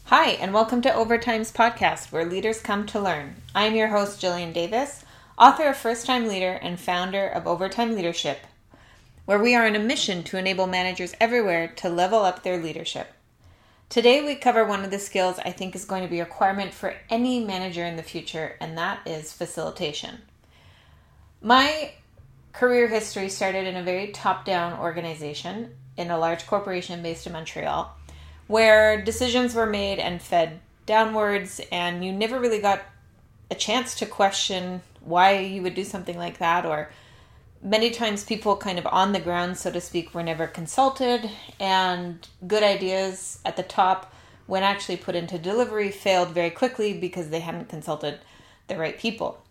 Hi, and welcome to Overtime's podcast, where leaders come to learn. I'm your host, Jillian Davis, author of First Time Leader and founder of Overtime Leadership, where we are on a mission to enable managers everywhere to level up their leadership. Today, we cover one of the skills I think is going to be a requirement for any manager in the future, and that is facilitation. My career history started in a very top-down organization in a large corporation based in Montreal, where decisions were made and fed downwards, and you never really got a chance to question why you would do something like that, or many times people kind of on the ground, so to speak, were never consulted, and good ideas at the top, when actually put into delivery, failed very quickly because they hadn't consulted the right people.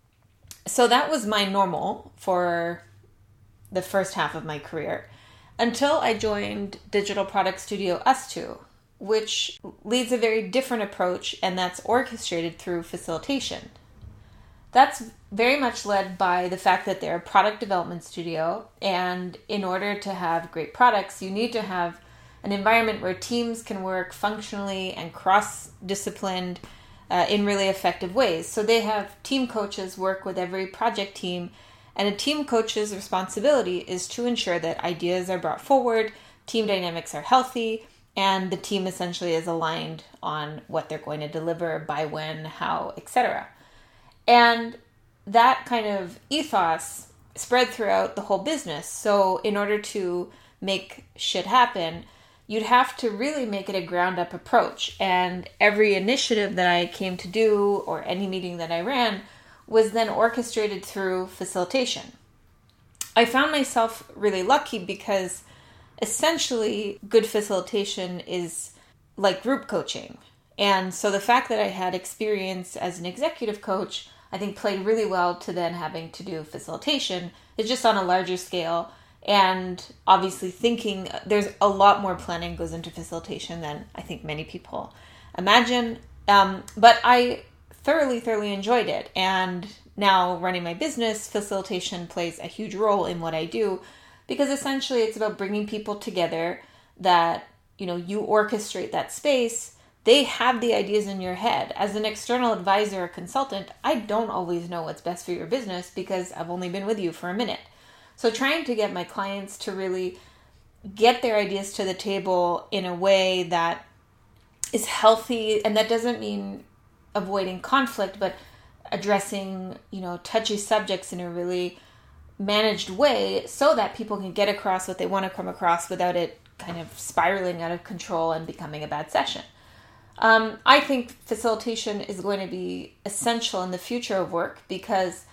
So that was my normal for the first half of my career, until I joined digital product studio Us2, which leads a very different approach, and that's orchestrated through facilitation. That's very much led by the fact that they're a product development studio, and in order to have great products, you need to have an environment where teams can work functionally and cross-disciplined in really effective ways. So they have team coaches work with every project team, and a team coach's responsibility is to ensure that ideas are brought forward, team dynamics are healthy, and the team essentially is aligned on what they're going to deliver, by when, how, etc. And that kind of ethos spread throughout the whole business. So in order to make shit happen, you'd have to really make it a ground-up approach. And every initiative that I came to do, or any meeting that I ran, was then orchestrated through facilitation. I found myself really lucky because essentially good facilitation is like group coaching. And so the fact that I had experience as an executive coach, I think played really well to then having to do facilitation. It's just on a larger scale. And obviously thinking there's a lot more planning goes into facilitation than I think many people imagine. But I thoroughly enjoyed it. And now running my business, facilitation plays a huge role in what I do, because essentially it's about bringing people together that, you orchestrate that space. They have the ideas in your head. As an external advisor or consultant, I don't always know what's best for your business because I've only been with you for a minute. So trying to get my clients to really get their ideas to the table in a way that is healthy, and that doesn't mean avoiding conflict, but addressing, touchy subjects in a really managed way so that people can get across what they want to come across without it kind of spiraling out of control and becoming a bad session. I think facilitation is going to be essential in the future of work because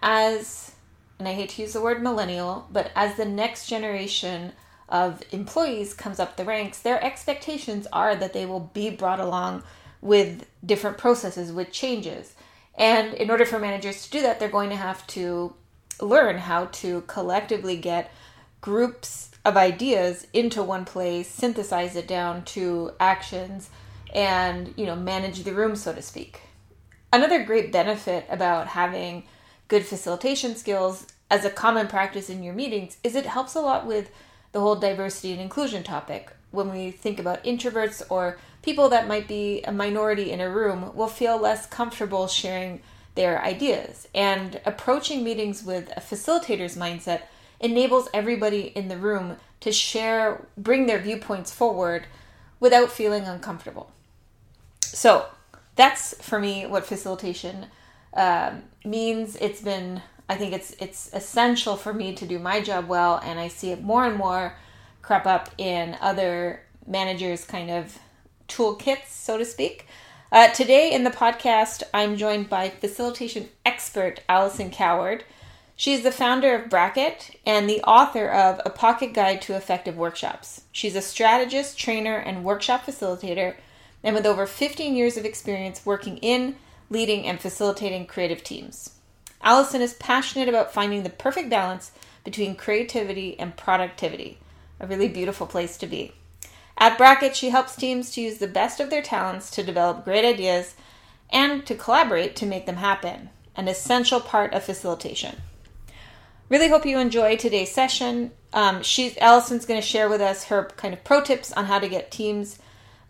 and I hate to use the word millennial, but as the next generation of employees comes up the ranks, their expectations are that they will be brought along with different processes, with changes. And in order for managers to do that, they're going to have to learn how to collectively get groups of ideas into one place, synthesize it down to actions, and manage the room, so to speak. Another great benefit about having good facilitation skills as a common practice in your meetings is it helps a lot with the whole diversity and inclusion topic. When we think about introverts or people that might be a minority in a room, will feel less comfortable sharing their ideas. And approaching meetings with a facilitator's mindset enables everybody in the room to bring their viewpoints forward without feeling uncomfortable. So that's, for me, what facilitation means. I think it's essential for me to do my job well, and I see it more and more crop up in other managers' kind of toolkits, so to speak. Today in the podcast, I'm joined by facilitation expert Allison Coward. She's the founder of Bracket and the author of A Pocket Guide to Effective Workshops. She's a strategist, trainer, and workshop facilitator, and with over 15 years of experience working in, leading, and facilitating creative teams. Allison is passionate about finding the perfect balance between creativity and productivity, a really beautiful place to be. At Bracket, she helps teams to use the best of their talents to develop great ideas and to collaborate to make them happen, an essential part of facilitation. Really hope you enjoy today's session. Allison's going to share with us her kind of pro tips on how to get teams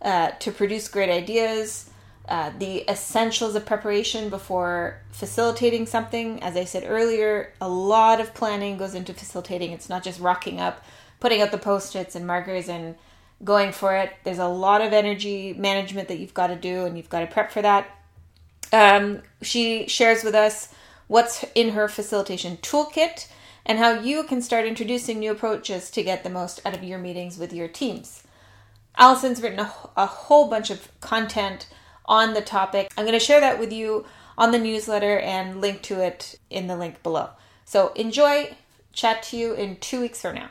to produce great ideas, the essentials of preparation before facilitating something. As I said earlier, a lot of planning goes into facilitating. It's not just rocking up, putting out the Post-its and markers and going for it. There's a lot of energy management that you've got to do, and you've got to prep for that. She shares with us what's in her facilitation toolkit and how you can start introducing new approaches to get the most out of your meetings with your teams. Alison's written a whole bunch of content on the topic. I'm going to share that with you on the newsletter and link to it in the link below. So enjoy. Chat to you in 2 weeks from now.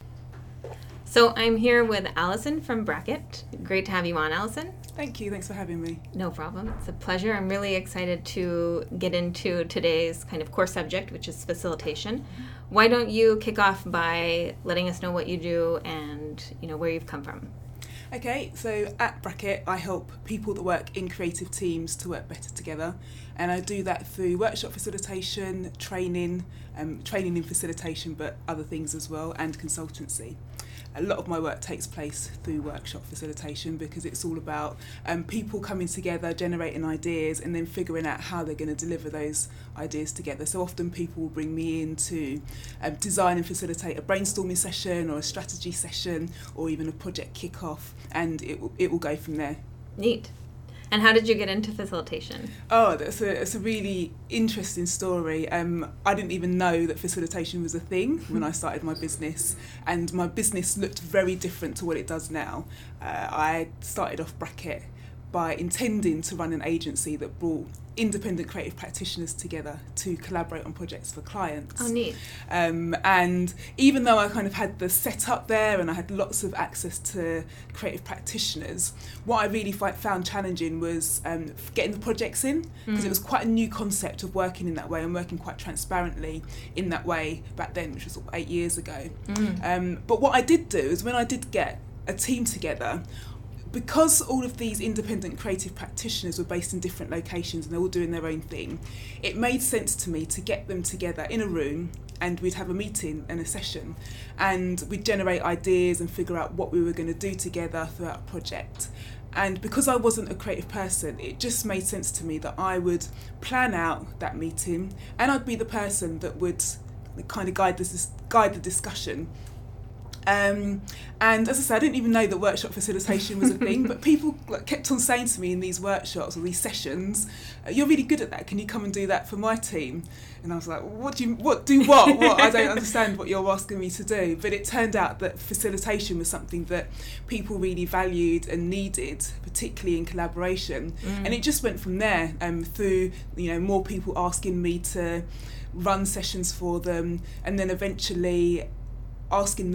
So I'm here with Alison from Bracket. Great to have you on, Alison. Thank you. Thanks for having me. No problem. It's a pleasure. I'm really excited to get into today's kind of core subject, which is facilitation. Why don't you kick off by letting us know what you do and, where you've come from? Okay, so at Bracket, I help people that work in creative teams to work better together. And I do that through workshop facilitation, training in facilitation, but other things as well, and consultancy. A lot of my work takes place through workshop facilitation because it's all about people coming together, generating ideas, and then figuring out how they're going to deliver those ideas together. So often people will bring me in to design and facilitate a brainstorming session or a strategy session or even a project kick-off, and it will go from there. Neat. And how did you get into facilitation? Oh, it's a really interesting story. I didn't even know that facilitation was a thing when I started my business, and my business looked very different to what it does now. I started off Bracket by intending to run an agency that brought independent creative practitioners together to collaborate on projects for clients. Oh, neat. And even though I kind of had the setup there and I had lots of access to creative practitioners, what I really found challenging was getting the projects in, because it was quite a new concept of working in that way and working quite transparently in that way back then, which was 8 years ago. But what I did do is when I did get a team together, because all of these independent creative practitioners were based in different locations and they're all doing their own thing, it made sense to me to get them together in a room, and we'd have a meeting and a session, and we'd generate ideas and figure out what we were going to do together throughout a project. And because I wasn't a creative person, it just made sense to me that I would plan out that meeting, and I'd be the person that would kind of guide the discussion. And as I said, I didn't even know that workshop facilitation was a thing, but people kept on saying to me in these workshops or these sessions, "You're really good at that, can you come and do that for my team?" And I was like, what? I don't understand what you're asking me to do. But it turned out that facilitation was something that people really valued and needed, particularly in collaboration. And it just went from there, through more people asking me to run sessions for them, and then eventually asking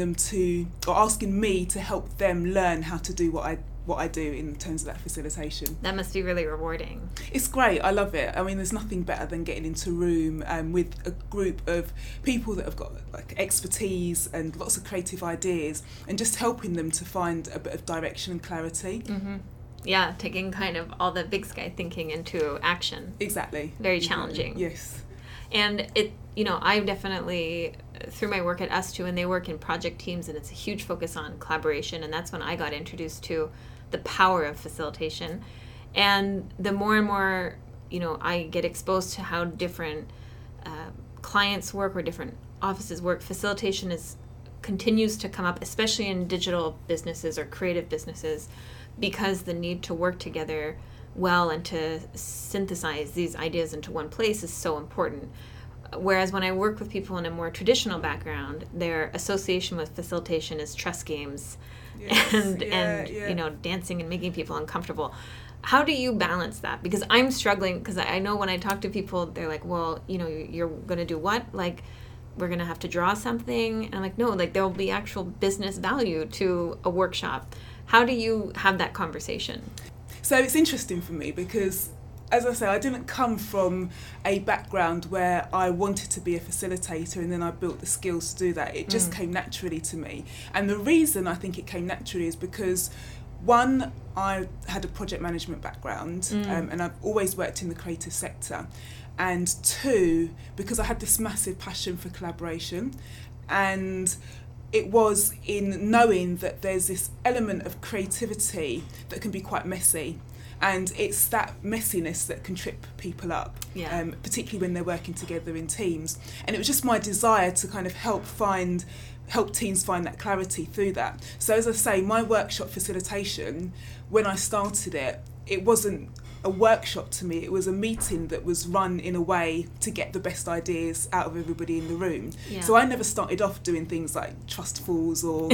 me to help them learn how to do what I do in terms of that facilitation. That must be really rewarding. It's great. I love it. I mean, there's nothing better than getting into a room with a group of people that have got expertise and lots of creative ideas, and just helping them to find a bit of direction and clarity. Mm-hmm. Yeah, taking kind of all the big sky thinking into action. Exactly. Very challenging. Yes. And I definitely, through my work at Us2, and they work in project teams, and it's a huge focus on collaboration, and that's when I got introduced to the power of facilitation. And the more and more, I get exposed to how different clients work or different offices work, facilitation continues to come up, especially in digital businesses or creative businesses, because the need to work together well and to synthesize these ideas into one place is so important. Whereas when I work with people in a more traditional background, their association with facilitation is chess games. Yes, and dancing and making people uncomfortable. How do you balance that? Because I'm struggling, because I know when I talk to people, they're like, well, you're going to do what? Like, we're going to have to draw something? And I'm like, no, there will be actual business value to a workshop. How do you have that conversation? So it's interesting for me because, as I say, I didn't come from a background where I wanted to be a facilitator and then I built the skills to do that. It just came naturally to me. And the reason I think it came naturally is because, one, I had a project management background and I've always worked in the creative sector. And two, because I had this massive passion for collaboration, and it was in knowing that there's this element of creativity that can be quite messy. And it's that messiness that can trip people up, particularly when they're working together in teams. And it was just my desire to kind of help teams find that clarity through that. So as I say, my workshop facilitation, when I started it, it wasn't a workshop to me, it was a meeting that was run in a way to get the best ideas out of everybody in the room. So I never started off doing things like trust falls or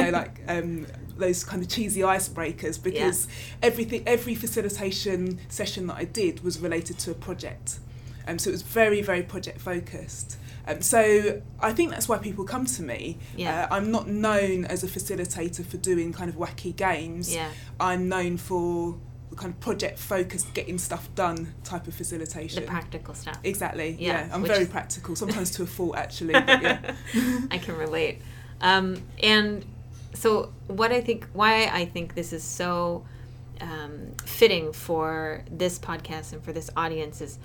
those kind of cheesy icebreakers, because every facilitation session that I did was related to a project, so it was very, very project focused. So I think that's why people come to me. I'm not known as a facilitator for doing kind of wacky games. I'm known for the kind of project focused, getting stuff done type of facilitation. The practical stuff. Exactly. I'm very practical, sometimes to a fault actually. But I can relate. And so why I think this is so fitting for this podcast and for this audience is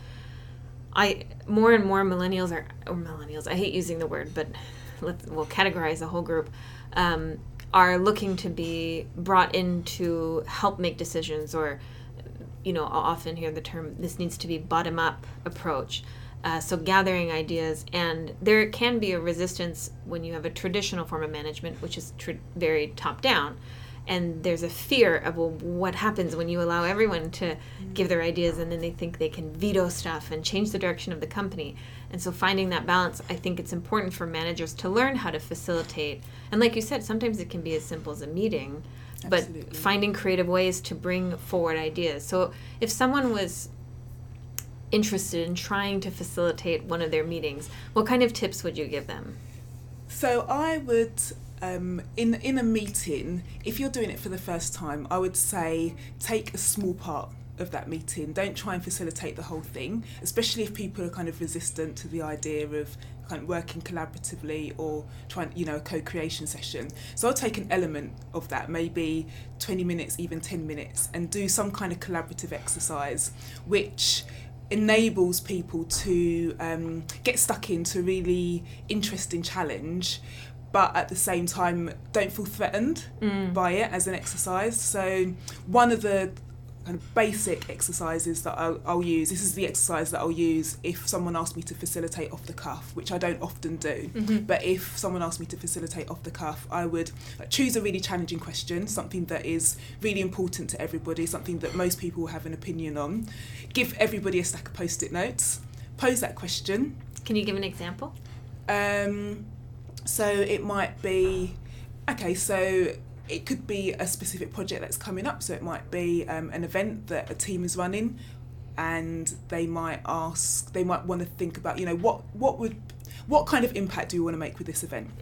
more and more millennials, I hate using the word, but we'll categorize the whole group, are looking to be brought in to help make decisions, or, I'll often hear the term, this needs to be bottom-up approach. So gathering ideas, and there can be a resistance when you have a traditional form of management, which is very top-down. And there's a fear of, well, what happens when you allow everyone to give their ideas and then they think they can veto stuff and change the direction of the company. And so finding that balance, I think it's important for managers to learn how to facilitate. And like you said, sometimes it can be as simple as a meeting, Absolutely. But finding creative ways to bring forward ideas. So if someone was interested in trying to facilitate one of their meetings, what kind of tips would you give them? So I would... in a meeting, if you're doing it for the first time, I would say take a small part of that meeting. Don't try and facilitate the whole thing, especially if people are kind of resistant to the idea of kind of working collaboratively or trying, a co-creation session. So I'll take an element of that, maybe 20 minutes, even 10 minutes, and do some kind of collaborative exercise, which enables people to get stuck into a really interesting challenge, but at the same time don't feel threatened by it as an exercise. So one of the kind of basic exercises that I'll use, this is the exercise that I'll use if someone asks me to facilitate off the cuff, which I don't often do, but if someone asks me to facilitate off the cuff, I would choose a really challenging question, something that is really important to everybody, something that most people will have an opinion on, give everybody a stack of post-it notes, pose that question. Can you give an example? So it might be, so it could be a specific project that's coming up. So it might be an event that a team is running, and they might want to think about, what kind of impact do you want to make with this event?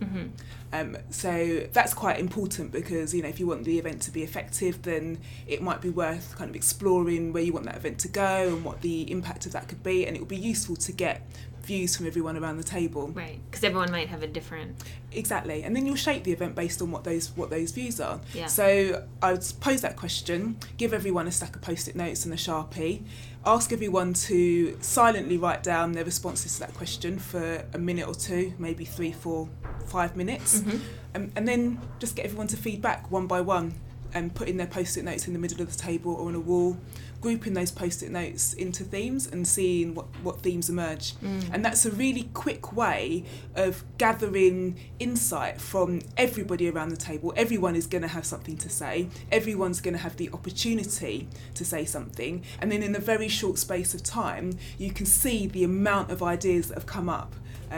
So that's quite important because, if you want the event to be effective, then it might be worth kind of exploring where you want that event to go and what the impact of that could be. And it will be useful to get views from everyone around the table. Right, because everyone might have a different... Exactly, and then you'll shape the event based on what those views are. Yeah. So I would pose that question, give everyone a stack of post-it notes and a Sharpie, ask everyone to silently write down their responses to that question for a minute or two, maybe 3, 4, 5 minutes, and then just get everyone to feedback one by one and putting their post-it notes in the middle of the table or on a wall, grouping those post-it notes into themes and seeing what themes emerge. And that's a really quick way of gathering insight from everybody around the table. Everyone is going to have something to say. Everyone's going to have the opportunity to say something. And then in a very short space of time, you can see the amount of ideas that have come up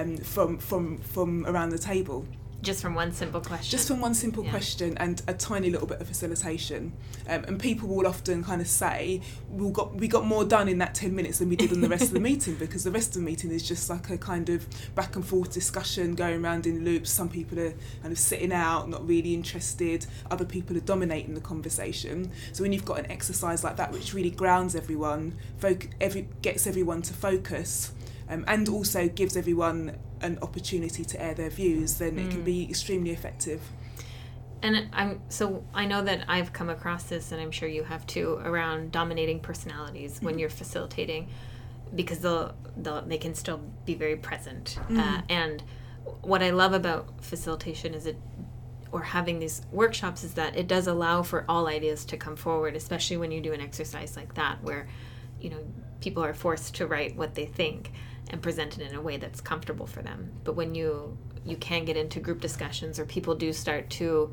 from around the table. Just from one simple question and a tiny little bit of facilitation. And people will often kind of say, we got more done in that 10 minutes than we did on the rest of the meeting, because the rest of the meeting is just like a kind of back and forth discussion going around in loops. Some people are kind of sitting out, not really interested. Other people are dominating the conversation. So when you've got an exercise like that, which really grounds everyone, gets everyone to focus, and also gives everyone an opportunity to air their views, then it can be extremely effective. And I know that I've come across this, and I'm sure you have too, around dominating personalities when you're facilitating, because they can still be very present. And what I love about facilitation is or having these workshops is that it does allow for all ideas to come forward, especially when you do an exercise like that where, people are forced to write what they think and present it in a way that's comfortable for them. But when you can get into group discussions or people do start to,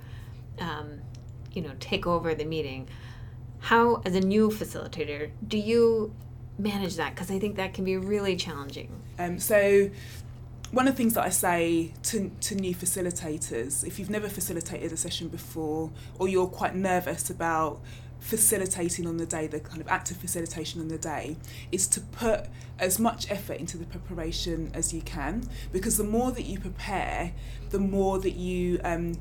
take over the meeting, how, as a new facilitator, do you manage that? Because I think that can be really challenging. So one of the things that I say to new facilitators, if you've never facilitated a session before, or you're quite nervous about facilitating on the day, the kind of active facilitation on the day, is to put as much effort into the preparation as you can, because the more that you prepare, the more that you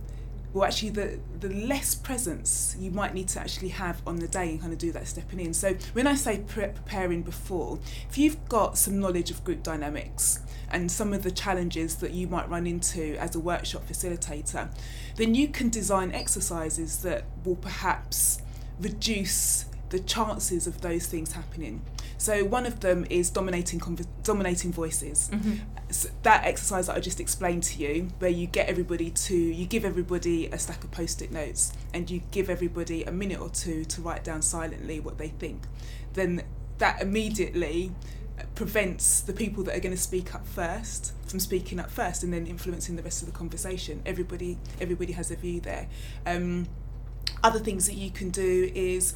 the less presence you might need to actually have on the day and kind of do that stepping in. So when I say preparing before, if you've got some knowledge of group dynamics and some of the challenges that you might run into as a workshop facilitator, then you can design exercises that will perhaps reduce the chances of those things happening. So one of them is dominating voices. Mm-hmm. So that exercise that I just explained to you, where you give everybody a stack of post-it notes and you give everybody a minute or two to write down silently what they think, then that immediately prevents the people that are going to speak up first from speaking up first and then influencing the rest of the conversation. Everybody has a view there. Other things that you can do is,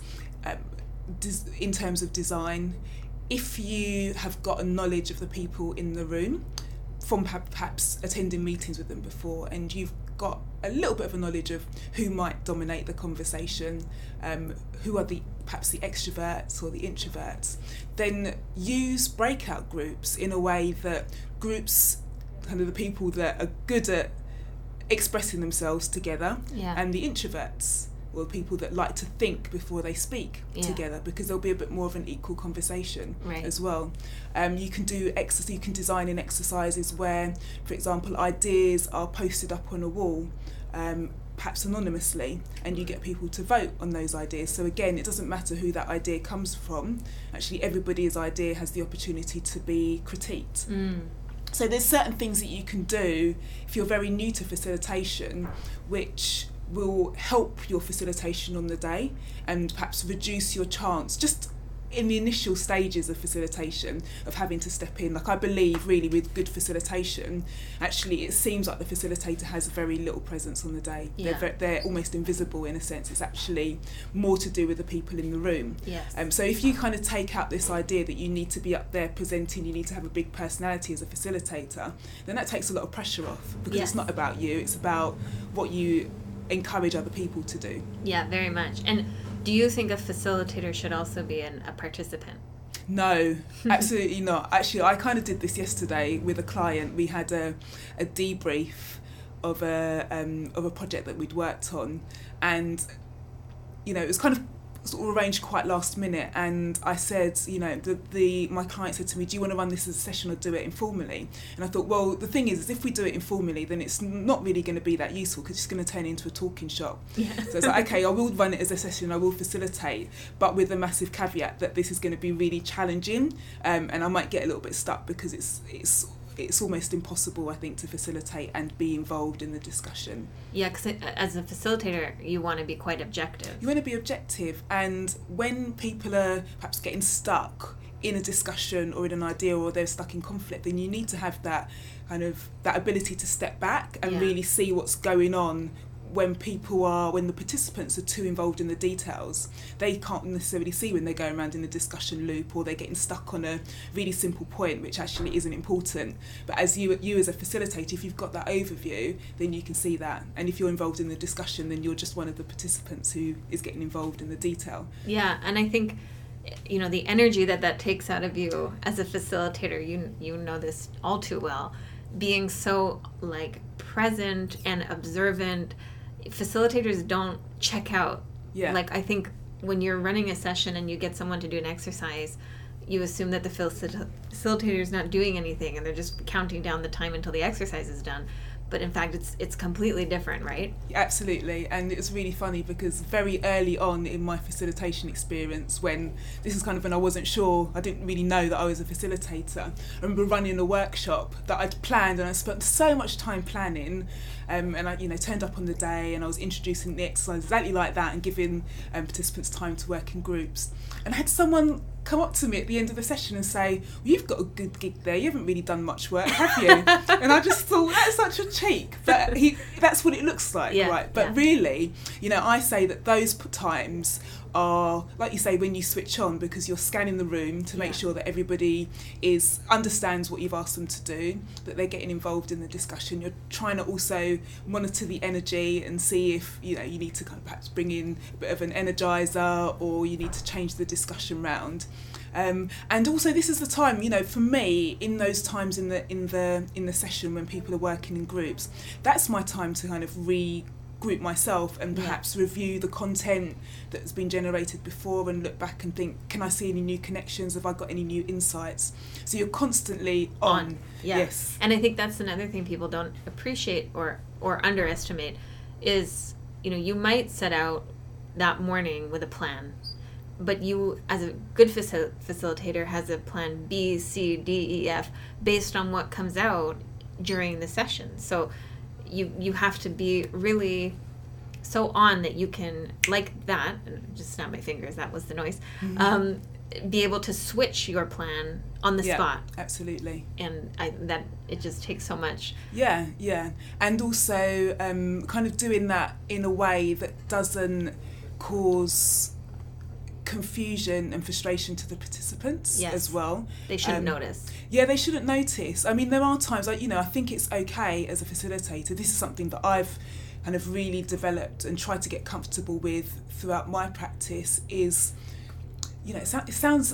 in terms of design, if you have got a knowledge of the people in the room from perhaps attending meetings with them before, and you've got a little bit of a knowledge of who might dominate the conversation, who are perhaps the extroverts or the introverts, then use breakout groups in a way that groups kind of the people that are good at expressing themselves together, and the introverts, or people that like to think before they speak together, because there'll be a bit more of an equal conversation as well. You can design in exercises where, for example, ideas are posted up on a wall, perhaps anonymously, and you get people to vote on those ideas. So again, it doesn't matter who that idea comes from. Actually, everybody's idea has the opportunity to be critiqued. So there's certain things that you can do if you're very new to facilitation, which will help your facilitation on the day and perhaps reduce your chance just in the initial stages of facilitation of having to step in. Like, I believe really with good facilitation, actually it seems like the facilitator has very little presence on the day. They're almost invisible in a sense. It's actually more to do with the people in the room. So if you kind of take out this idea that you need to be up there presenting, you need to have a big personality as a facilitator, then that takes a lot of pressure off, because it's not about you, it's about what you encourage other people to do. Yeah, very much. And do you think a facilitator should also be a participant? No, absolutely not. Actually, I kind of did this yesterday with a client. We had a debrief of a project that we'd worked on, and it was kind of sort of arranged quite last minute, and I said, my client said to me, do you want to run this as a session or do it informally? And I thought, well, the thing is if we do it informally, then it's not really going to be that useful, because it's going to turn into a talking shop. So it's like, okay, I will run it as a session, I will facilitate, but with a massive caveat that this is going to be really challenging, and I might get a little bit stuck, because it's almost impossible, I think, to facilitate and be involved in the discussion. Yeah, because as a facilitator, you want to be quite objective. You want to be objective, and when people are perhaps getting stuck in a discussion or in an idea, or they're stuck in conflict, then you need to have that ability to step back and really see what's going on. When the participants are too involved in the details, they can't necessarily see when they're going around in a discussion loop, or they're getting stuck on a really simple point which actually isn't important. But as you as a facilitator, if you've got that overview, then you can see that. And if you're involved in the discussion, then you're just one of the participants who is getting involved in the detail. Yeah, and I think the energy that takes out of you as a facilitator, you know this all too well, being so present and observant. Facilitators don't check out. I think when you're running a session and you get someone to do an exercise, you assume that the facilitator is not doing anything and they're just counting down the time until the exercise is done. but in fact it's completely different, right? Absolutely. And it was really funny because very early on in my facilitation experience, when this is kind of when I wasn't sure, I didn't really know that I was a facilitator, I remember running a workshop that I'd planned, and I spent so much time planning, and I turned up on the day and I was introducing the exercise exactly like that and giving participants time to work in groups, and I had someone come up to me at the end of the session and say, well, you've got a good gig there, you haven't really done much work, have you? And I just thought, that's such a cheek, but that's what it looks like, right? But really, I say that those times are, like you say, when you switch on, because you're scanning the room to make sure that everybody understands what you've asked them to do, that they're getting involved in the discussion. You're trying to also monitor the energy and see if you need to kind of perhaps bring in a bit of an energizer, or you need to change the discussion round. And also, this is the time, for me, in those times in the session when people are working in groups, that's my time to kind of regroup myself and perhaps review the content that's been generated before and look back and think, can I see any new connections? Have I got any new insights? So you're constantly on. Yes. And I think that's another thing people don't appreciate or underestimate is, you might set out that morning with a plan, but you, as a good facilitator, has a plan B, C, D, E, F, based on what comes out during the session. So you have to be really so on that you can, like that, just snap my fingers, that was the noise, be able to switch your plan on the spot. Absolutely. And that it just takes so much. Yeah. And also kind of doing that in a way that doesn't cause confusion and frustration to the participants as well. They shouldn't notice. Yeah, they shouldn't notice. I mean, there are times, I think it's okay as a facilitator. This is something that I've kind of really developed and tried to get comfortable with throughout my practice is, it sounds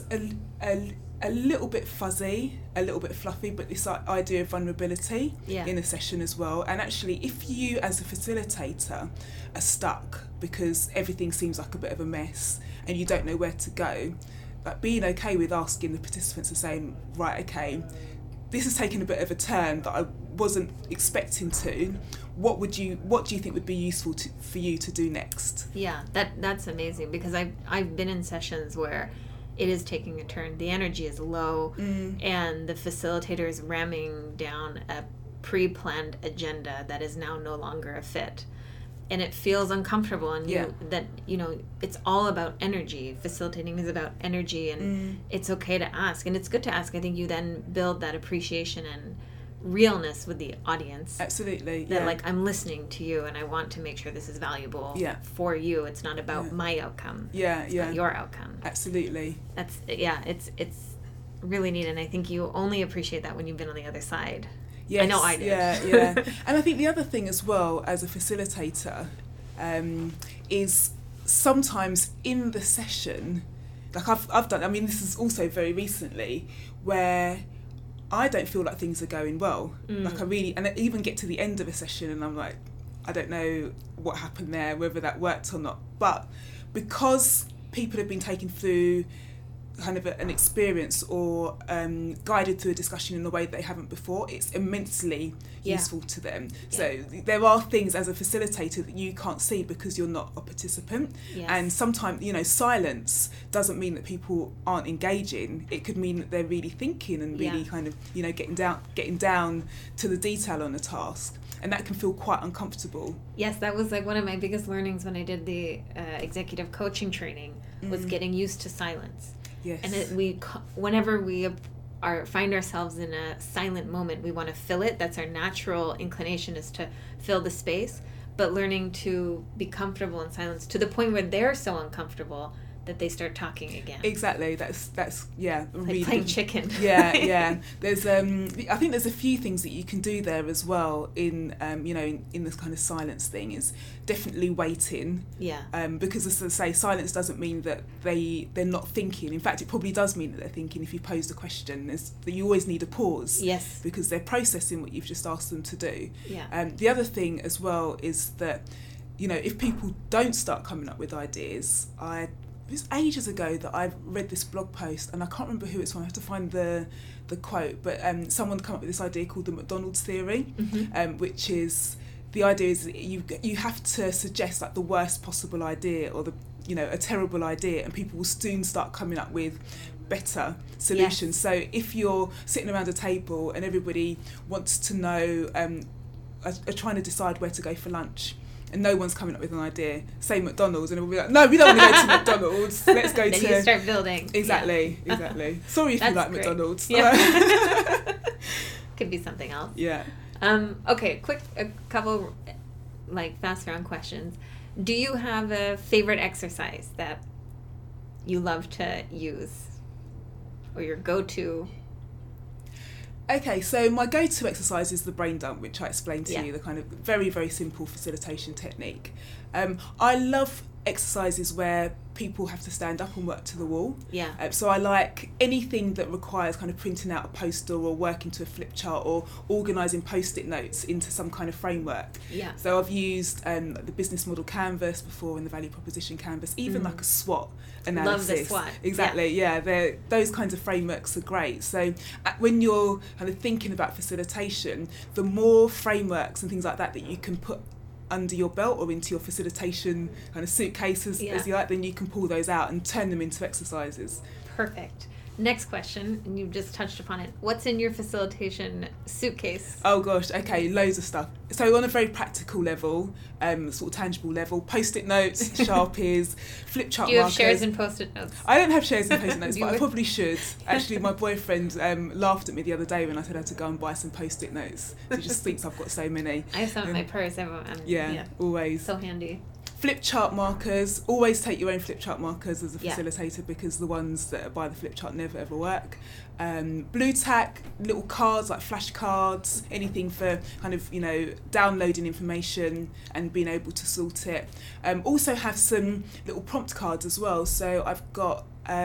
a little bit fuzzy, a little bit fluffy, but this idea of vulnerability in a session as well. And actually, if you as a facilitator are stuck because everything seems like a bit of a mess and you don't know where to go, like being okay with asking the participants and saying, right, okay, this has taken a bit of a turn that I wasn't expecting to. What do you think would be useful for you to do next? Yeah, that's amazing, because I've been in sessions where it is taking a turn. The energy is low, and the facilitator is ramming down a pre-planned agenda that is now no longer a fit. And it feels uncomfortable, and it's all about energy. Facilitating is about energy, and it's okay to ask, and it's good to ask. I think you then build that appreciation and realness with the audience. Absolutely. That I'm listening to you, and I want to make sure this is valuable for you. It's not about my outcome. It's about your outcome. Absolutely. That's it's really neat, and I think you only appreciate that when you've been on the other side. Yes, I know I did. Yeah. And I think the other thing as well as a facilitator is sometimes in the session, like I've done, I mean, this is also very recently, where I don't feel like things are going well. Like and I even get to the end of a session and I'm like, I don't know what happened there, whether that worked or not. But because people have been taken through kind of an experience or guided through a discussion in a way that they haven't before, it's immensely useful to them. So there are things as a facilitator that you can't see because you're not a participant. And sometimes, silence doesn't mean that people aren't engaging. It could mean that they're really thinking and really kind of, getting down to the detail on a task. And that can feel quite uncomfortable. Yes, that was one of my biggest learnings when I did the executive coaching training, was getting used to silence. Yes. And whenever we find ourselves in a silent moment, we want to fill it. That's our natural inclination, is to fill the space. But learning to be comfortable in silence to the point where they're so uncomfortable that they start talking again. Exactly. That's really playing chicken. Yeah. There's I think there's a few things that you can do there as well in in this kind of silence thing, is definitely waiting. Because, as I say, silence doesn't mean that they're not thinking. In fact, it probably does mean that they're thinking. If you pose the question, that you always need a pause. Yes. Because they're processing what you've just asked them to do. Yeah. The other thing as well is that, if people don't start coming up with ideas, I was ages ago that I read this blog post, and I can't remember who it's from. I have to find the quote, but someone come up with this idea called the McDonald's theory, which is, the idea is that you have to suggest like the worst possible idea, or a terrible idea, and people will soon start coming up with better solutions. Yes. So if you're sitting around a table and everybody wants to know, are trying to decide where to go for lunch, and no one's coming up with an idea, say McDonald's, and we'll be like, no, we don't want to go to McDonald's, let's go then to... Then you start building. Exactly. Sorry if you like great. McDonald's. Yeah. Could be something else. Yeah. Okay, a couple like fast round questions. Do you have a favorite exercise that you love to use, or your go-to? Okay, so my go-to exercise is the brain dump, which I explained to you, the kind of very, very simple facilitation technique. I love exercises where people have to stand up and work to the wall. Yeah. So I like anything that requires kind of printing out a poster or working to a flip chart or organising post-it notes into some kind of framework. Yeah. So I've used the business model canvas before, and the value proposition canvas, even like a SWOT analysis. Love the SWOT. Exactly, yeah. Those kinds of frameworks are great. So when you're kind of thinking about facilitation, the more frameworks and things like that you can put under your belt or into your facilitation kind of suitcases, as you like, then you can pull those out and turn them into exercises. Perfect. Next question, and you just touched upon it. What's in your facilitation suitcase? Oh gosh, okay, loads of stuff. So on a very practical level, sort of tangible level, post-it notes, Sharpies, flip chart markers. Do you have shares and post-it notes? I don't have shares and post-it notes, but I probably should. Actually, my boyfriend laughed at me the other day when I said I had to go and buy some post-it notes. He just thinks I've got so many. I have some in my purse. Always. So handy. Flip chart markers, always take your own flip chart markers as a facilitator, because the ones that are by the flip chart never ever work. Blue tack, little cards like flashcards, anything for kind of, downloading information and being able to sort it. Also have some little prompt cards as well. So I've got,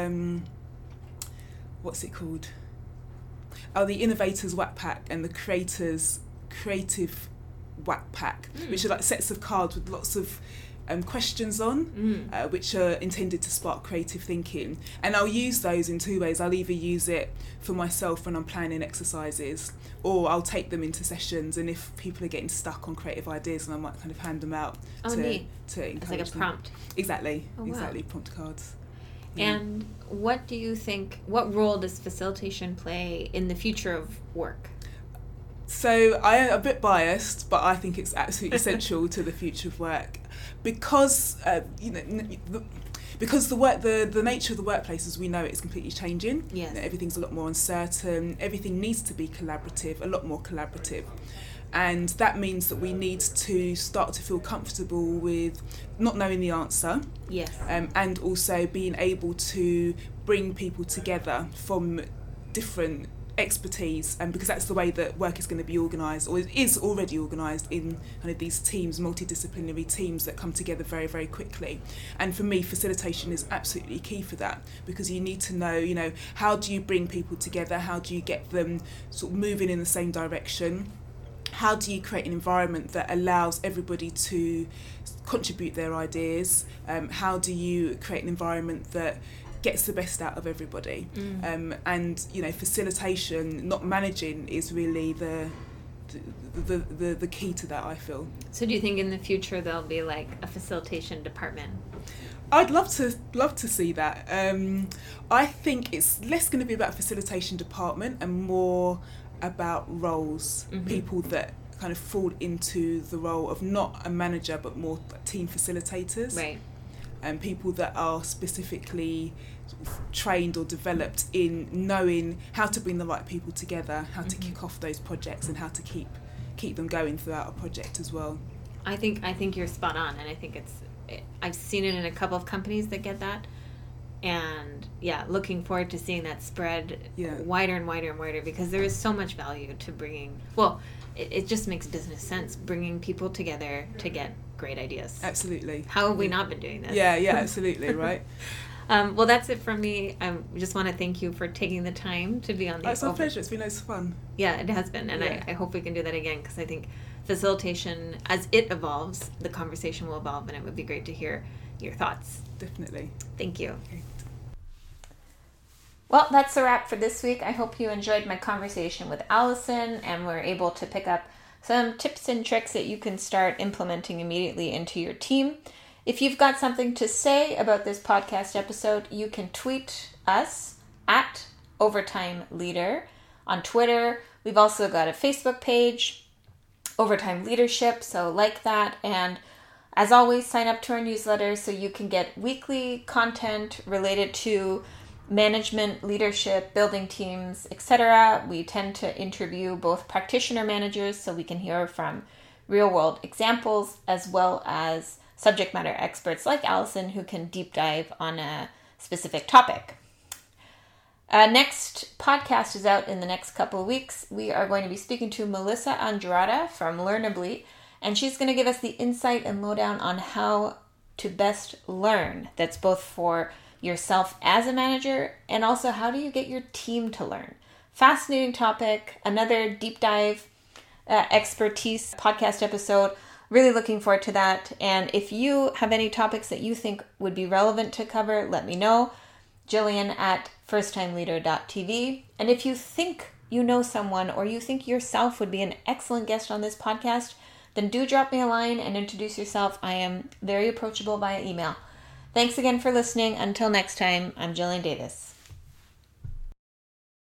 what's it called? Oh, the Innovators Whack Pack and the Creative Whack Pack, which are like sets of cards with lots of questions on, which are intended to spark creative thinking. And I'll use those in two ways. I'll either use it for myself when I'm planning exercises, or I'll take them into sessions, and if people are getting stuck on creative ideas, then I might kind of hand them out to encourage it's like a prompt. Them. Exactly. Prompt cards. Yeah. And what do you think, what role does facilitation play in the future of work? So I am a bit biased, but I think it's absolutely essential to the future of work, because because the nature of the workplace as we know it is completely changing. Yes. Everything's a lot more uncertain. Everything needs to be collaborative, a lot more collaborative. And that means that we need to start to feel comfortable with not knowing the answer. Yes. And also being able to bring people together from different expertise, because that's the way that work is going to be organised, or it is already organised in kind of these teams, multidisciplinary teams that come together very, very quickly. And for me, facilitation is absolutely key for that, because you need to know, how do you bring people together? How do you get them sort of moving in the same direction? How do you create an environment that allows everybody to contribute their ideas? How do you create an environment that gets the best out of everybody? And facilitation, not managing, is really the key to that, I feel. So do you think in the future there'll be like a facilitation department? I'd love to see that. I think it's less going to be about a facilitation department and more about roles, people that kind of fall into the role of not a manager but more team facilitators. Right. And people that are specifically trained or developed in knowing how to bring the right people together, how to kick off those projects, and how to keep them going throughout a project as well. I think you're spot on, and I think I've seen it in a couple of companies that get that, and looking forward to seeing that spread wider and wider and wider, because there is so much value to bringing. Well, it just makes business sense, bringing people together to get great ideas. Absolutely. How have we not been doing this? Yeah, absolutely, right. Well, that's it from me. I just want to thank you for taking the time to be on the... It's my pleasure. It's been loads of fun. Yeah, it has been. And I hope we can do that again, because I think facilitation, as it evolves, the conversation will evolve, and it would be great to hear your thoughts. Definitely. Thank you. Okay. Well, that's a wrap for this week. I hope you enjoyed my conversation with Allison and were able to pick up some tips and tricks that you can start implementing immediately into your team. If you've got something to say about this podcast episode, you can tweet us at Overtime Leader on Twitter. We've also got a Facebook page, Overtime Leadership, so like that. And as always, sign up to our newsletter so you can get weekly content related to management, leadership, building teams, etc. We tend to interview both practitioner managers so we can hear from real-world examples, as well as subject matter experts like Allison who can deep dive on a specific topic. Next podcast is out in the next couple of weeks. We are going to be speaking to Melissa Andrada from Learnably, and she's going to give us the insight and lowdown on how to best learn. That's both for yourself as a manager and also how do you get your team to learn. Fascinating topic, another deep dive expertise podcast episode. Really looking forward to that. And if you have any topics that you think would be relevant to cover, let me know. Jillian at firsttimeleader.tv. And if you think you know someone or you think yourself would be an excellent guest on this podcast, then do drop me a line and introduce yourself. I am very approachable via email. Thanks again for listening. Until next time, I'm Jillian Davis.